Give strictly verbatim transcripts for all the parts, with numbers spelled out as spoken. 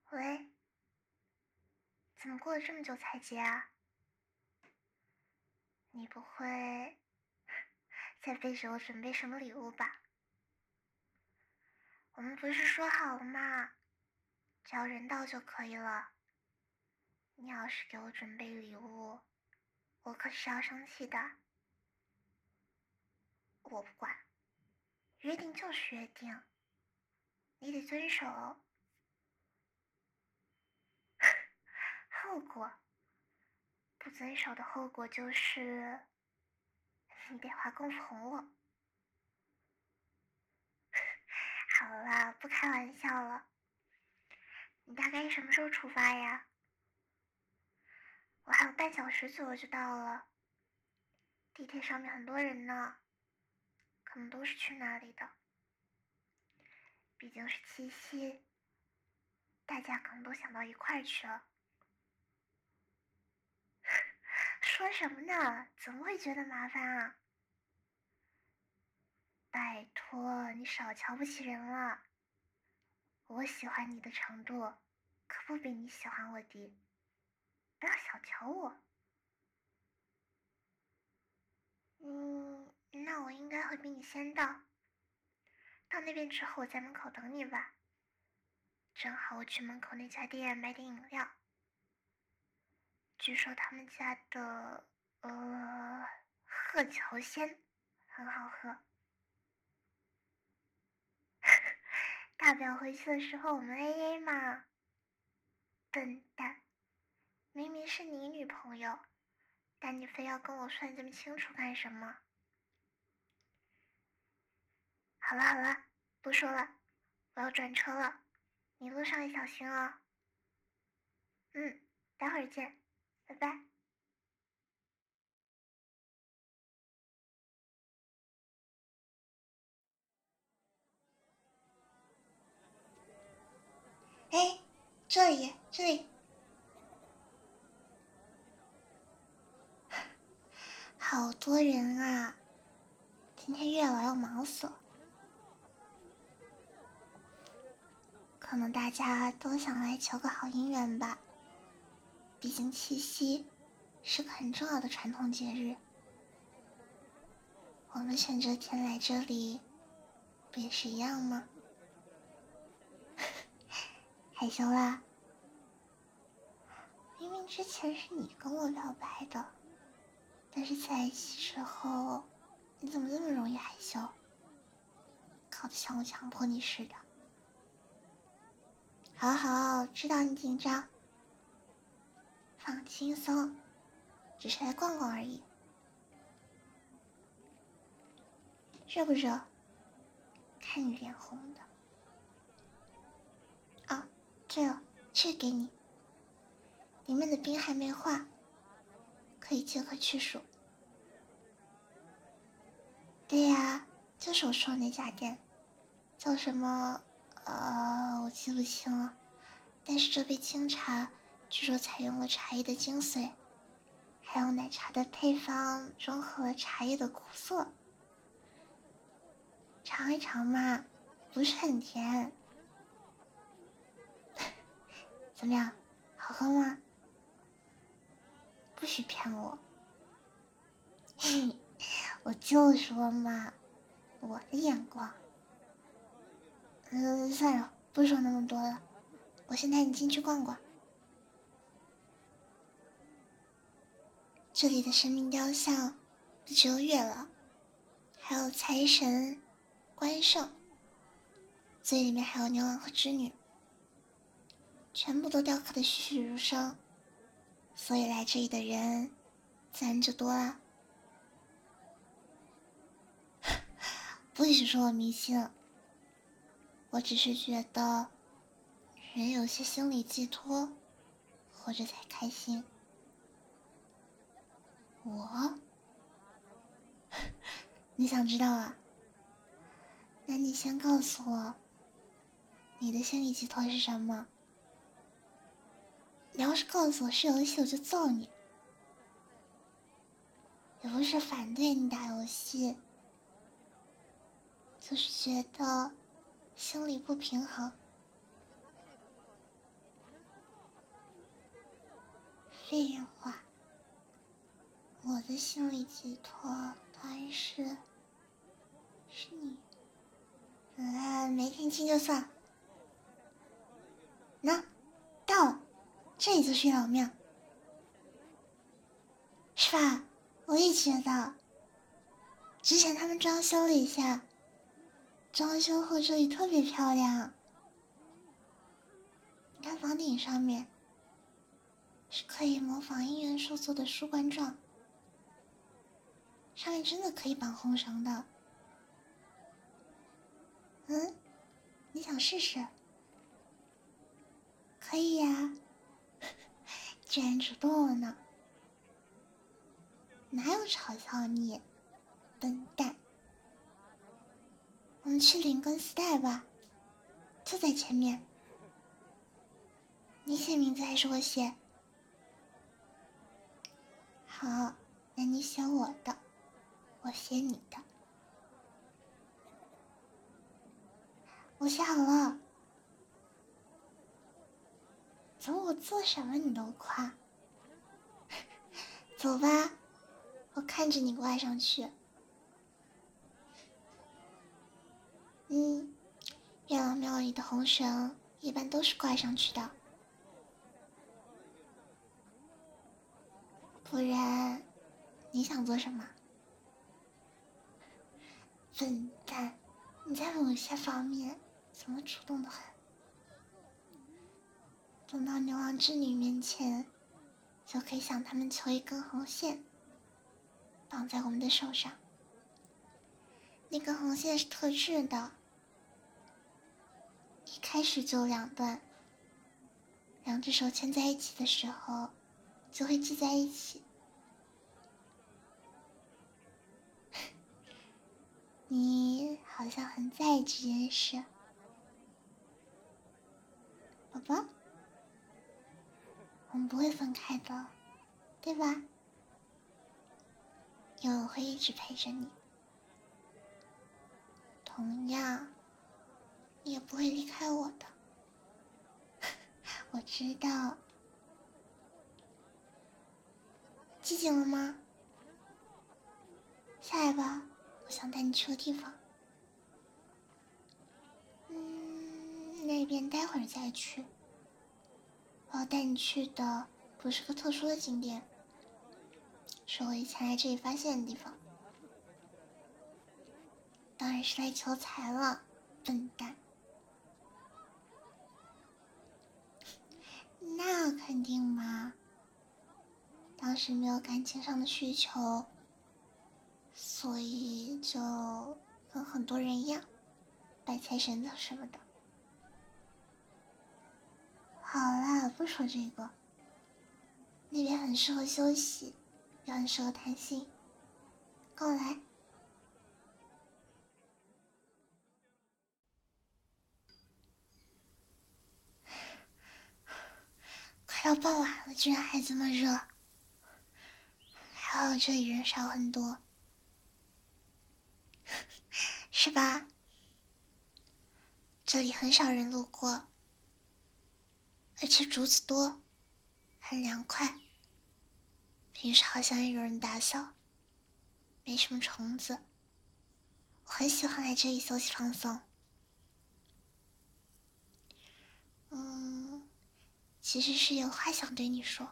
喂，怎么过了这么久才接啊？你不会在背着我准备什么礼物吧？我们不是说好了吗？只要人到就可以了。你要是给我准备礼物，我可是要生气的。我不管，约定就是约定，你得遵守。后果，不遵守的后果就是你得花功夫哄我。好了，不开玩笑了。你大概什么时候出发呀？我还有半小时左右就到了。地铁上面很多人呢，可能都是去那里的。毕竟是七夕，大家可能都想到一块儿去了。说什么呢？怎么会觉得麻烦啊？拜托，你少瞧不起人了。我喜欢你的程度，可不比你喜欢我低。不要小瞧我。嗯，那我应该会比你先到。到那边之后，我在门口等你吧。正好我去门口那家店买点饮料。据说他们家的呃鹤桥仙很好喝。大不了回去的时候我们 A A 嘛。笨蛋，明明是你女朋友，但你非要跟我算这么清楚干什么？好了好了，不说了，我要转车了，你路上也小心哦。嗯，待会儿见，拜拜。哎，这里这里，好多人啊！今天月老要忙死了。可能大家都想来求个好姻缘吧。毕竟七夕是个很重要的传统节日，我们选这天来这里，不也是一样吗？害羞啦？明明之前是你跟我表白的，但是在一起之后，你怎么这么容易害羞？搞得像我强迫你似的。好好，知道你紧张，放轻松，只是来逛逛而已。热不热？看你脸红的。啊，对了，这个给你，里面的冰还没化，可以即刻去数。对呀，就是我说的那家店，叫什么？呃，我记不清了。但是这杯清茶据说采用了茶叶的精髓，还有奶茶的配方中和了茶叶的苦涩。尝一尝嘛，不是很甜。怎么样，好喝吗？不许骗我。嘿，我就说嘛，我的眼光。嗯，算了，不说那么多了，我先带你进去逛逛。这里的神明雕像不只有月老，还有财神、关圣，最里面还有牛郎和织女，全部都雕刻的栩栩如生，所以来这里的人自然就多了。不许说我迷信，我只是觉得人有些心理寄托，活着才开心。我，你想知道啊？那你先告诉我，你的心理寄托是什么？你要是告诉我是游戏，我就揍你。也不是反对你打游戏，就是觉得心里不平衡。 废话，我的心理寄托当然是是你。呃，没听清就算。那到这里就是月老庙，是吧？我也觉得，之前他们装修了一下，装修后这里特别漂亮。你看房顶上面是可以模仿姻缘树做的书冠状，上面真的可以绑红绳的。嗯，你想试试？可以呀，居然主动了呢。哪有嘲笑你，笨蛋！我们去领根丝带吧，就在前面。你写名字还是我写？好，那你写我的，我写你的。我写好了。怎么我做什么你都夸？走吧，我看着你挂上去。嗯，月老庙里的红绳一般都是挂上去的，不然你想做什么？笨蛋，你在某些方面怎么主动的很？等到牛郎织女面前，就可以向他们求一根红线，绑在我们的手上。那根红线是特制的，一开始就两段，两只手牵在一起的时候，就会系在一起。你好像很在意这件事，宝宝，我们不会分开的，对吧？因为我会一直陪着你，同样，你也不会离开我的。我知道。记紧了吗？下来吧，我想带你去个地方。嗯，那边待会儿再去。我要带你去的不是个特殊的景点，是我以前来这里发现的地方。当然是来求财了，笨蛋。那肯定嘛，当时没有感情上的需求，所以就跟很多人一样，拜财神的什么的。好啦，不说这个，那边很适合休息，也很适合谈心，跟我来。快到傍晚了，居然还这么热，还好这里人少很多，是吧？这里很少人路过，而且竹子多，很凉快。平时好像也有人打扫，没什么虫子。我很喜欢来这里休息放松。嗯，其实是有话想对你说，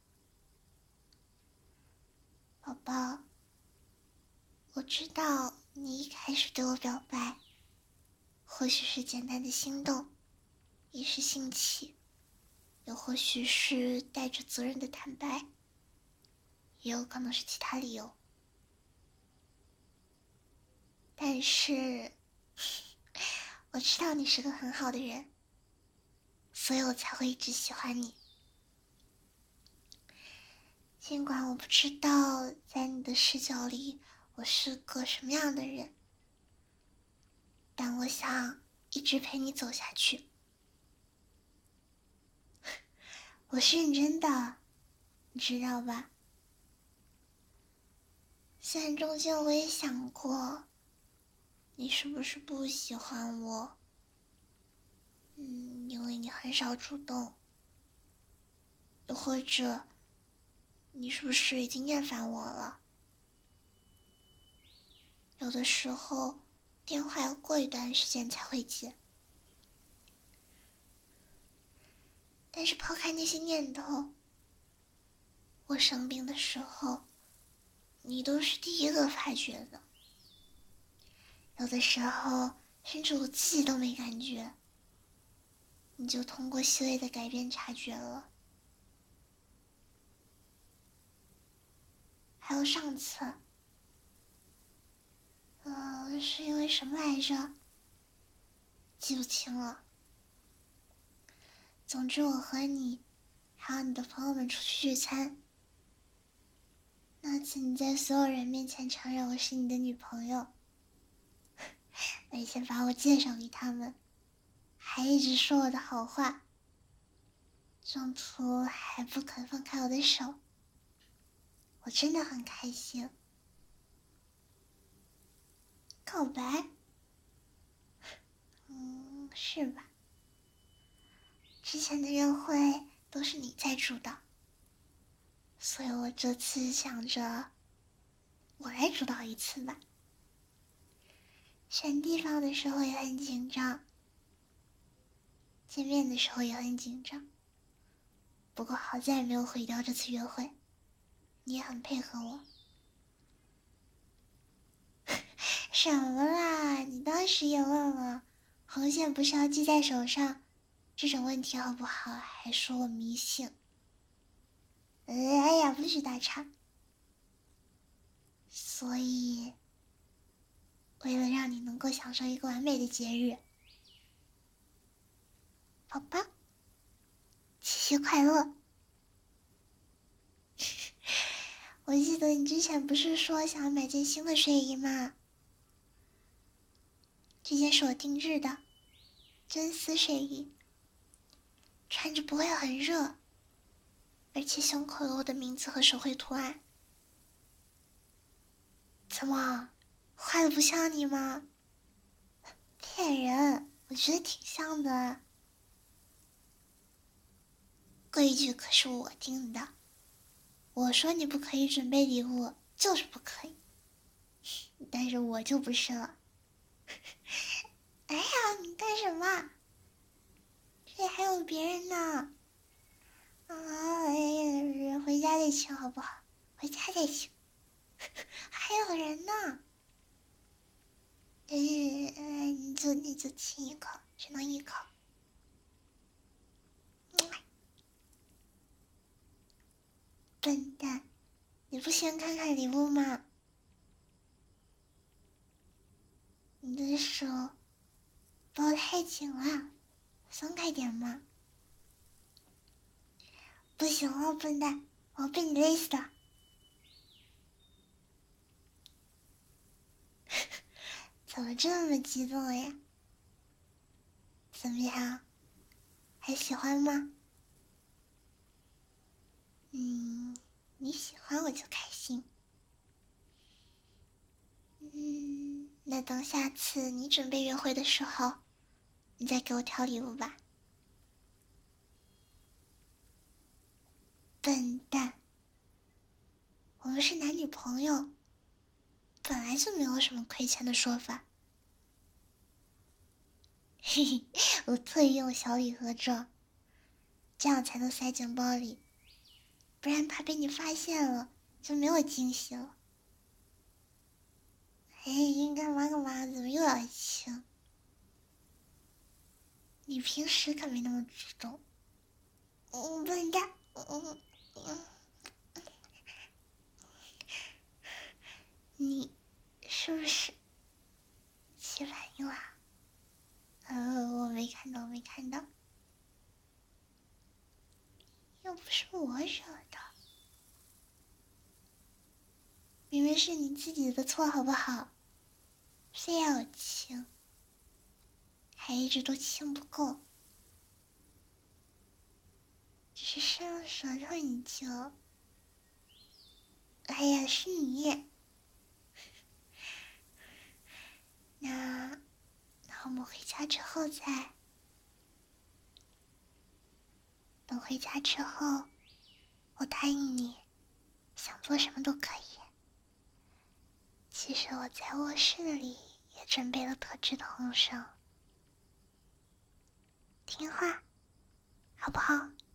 宝宝。我知道你一开始对我表白，或许是简单的心动，一时兴起，又或许是带着责任的坦白，也有可能是其他理由。但是，我知道你是个很好的人，所以我才会一直喜欢你。尽管我不知道在你的视角里我是个什么样的人，但我想一直陪你走下去。我是认真的，你知道吧？虽然中间我也想过，你是不是不喜欢我？嗯，因为你很少主动，又或者你是不是已经厌烦我了？有的时候电话要过一段时间才会接，但是抛开那些念头，我生病的时候，你都是第一个发觉的。有的时候甚至我自己都没感觉，你就通过细微的改变察觉了。还有上次，呃，是因为什么来着？记不清了。总之，我和你还有你的朋友们出去聚餐，那次你在所有人面前承认我是你的女朋友，而且把我介绍给他们，还一直说我的好话，中途还不肯放开我的手，我真的很开心。告白？嗯，是吧？之前的约会都是你在主导，所以我这次想着我来主导一次吧。选地方的时候也很紧张，见面的时候也很紧张，不过好在没有毁掉这次约会，你也很配合我。什么啦？你当时也问了，红线不是要系在手上，这种问题好不好？还说我迷信。哎呀，不许打岔。所以，为了让你能够享受一个完美的节日，宝宝，七夕快乐！我记得你之前不是说想要买件新的睡衣吗？这件是我定制的真丝睡衣，穿着不会很热，而且胸口有我的名字和手绘图案。怎么，画的不像你吗？骗人，我觉得挺像的。规矩可是我定的，我说你不可以准备礼物，就是不可以。但是我就不是了。哎呀，你干什么？这里还有别人呢。啊，哎呀，回家再请好不好？回家再请。还有人呢。哎哎，你就你就亲一口，只能一口。笨蛋，你不先看看礼物吗？你的手抱太紧了，松开点嘛。不行了，笨蛋，我要被你累死的。怎么这么激动呀？怎么样，还喜欢吗？嗯，你喜欢我就开心。嗯，那等下次你准备约会的时候，你再给我挑礼物吧。笨蛋，我们是男女朋友，本来就没有什么亏欠的说法。嘿嘿，我特意用小礼盒装，这样才能塞进包里，不然怕被你发现了就没有惊喜了。哎，干嘛干嘛？怎么又要亲？你平时可没那么主动。嗯，笨蛋。嗯嗯，你是不是起反应了？呃，我没看到，没看到。又不是我惹的，明明是你自己的错，好不好？非要亲，还一直都亲不够，只是伸了舌头你就……哎呀，是你。那，那我们回家之后再……等回家之后，我答应你， 想做什么都可以。其实我在卧室里也准备了特制的红绳，听话，好不好？